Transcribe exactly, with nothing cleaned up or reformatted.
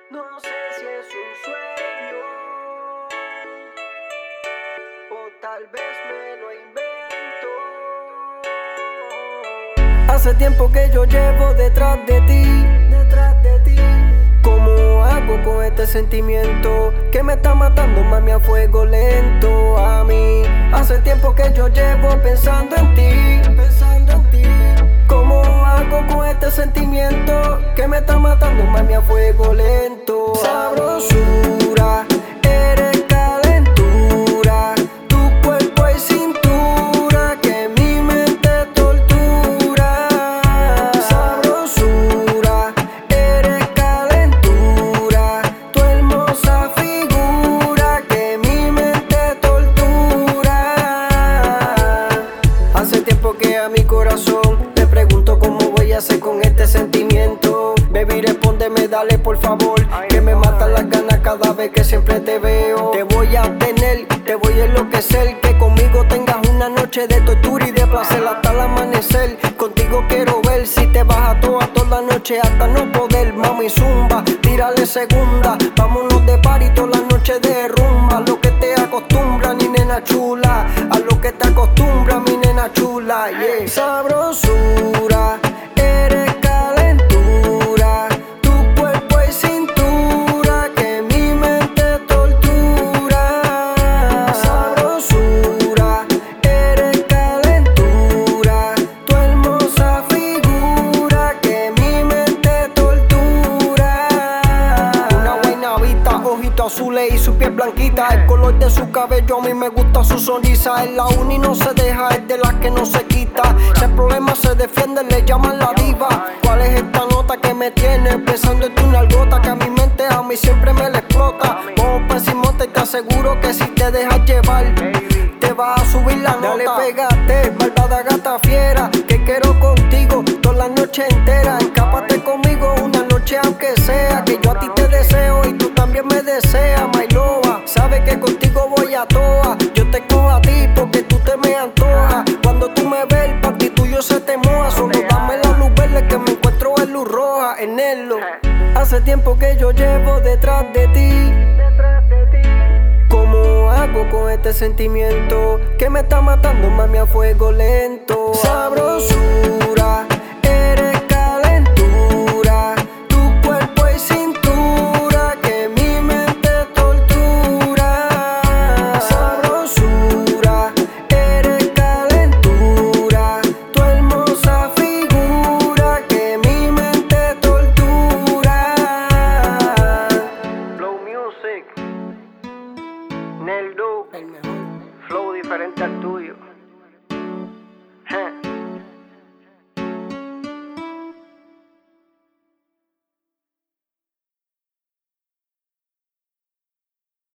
No sé si es un sueño o tal vez me lo invento. Hace tiempo que yo llevo detrás de ti, detrás de ti. ¿Cómo hago con este sentimiento que me está matando, mami, a fuego lento a mí? Hace tiempo que yo llevo pensando en ti, pensando en ti. ¿Cómo hago con este sentimiento que me está matando, mami, a fuego lento? Sabrosura, eres calentura, tu cuerpo es cintura que mi mente tortura. Sabrosura, eres calentura, tu hermosa figura que mi mente tortura. Hace tiempo que a mi corazón le pregunto cómo voy a hacer con este sentimiento. Baby, respóndeme, dale por favor, que me matan las ganas cada vez que siempre te veo. Te voy a tener, te voy a enloquecer, que conmigo tengas una noche de tortura y de placer hasta el amanecer. Contigo quiero ver si te vas a toda, toda la noche hasta no poder. Mami, zumba, tírale segunda, vámonos de party toda la noche de rumba. A lo que te acostumbra, mi nena chula, a lo que te acostumbra, mi nena chula, yeah. Sabrosura, eres calentura, tu cuerpo es cintura que mi mente tortura. Sabrosura, eres calentura, tu hermosa figura que mi mente tortura. Una guaynabita, ojitos azules y su piel blanquita. El color de su cabello a mí me gusta, su sonrisa. Es la uni, no se deja, es de las que no se quita. Si el problema se defiende, le llaman la diva. ¿Cuál es esta nota que me tiene pensando en tu nalgota? Que a mi mente a mí siempre me la explota. Vamos pa' encima y te aseguro que si te dejas llevar te va a subir la nota. Dale, pégate, malvada gata fiera, que quiero contigo toda la noche entera. Escápate conmigo una noche aunque sea, que yo a ti te deseo y tú también me deseas, my loba. Sabes que contigo voy a toa, yo te cojo a ti porque tú te me antojas. Cuando tú me ves, el panty tuyo se te moja. Solo dame la luz verde que me encuentro en luz roja, en el. Hace tiempo que yo llevo detrás de ti. ¿Cómo hago con este sentimiento que me está matando, mami, a fuego lento? Sabrosura, eres calentura, tu cuerpo es cintura que mi mente tortura. Sabrosura, eres calentura, tu hermosa figura que mi mente tortura. Flow Music, Neldo, el mejor flow diferente al tuyo.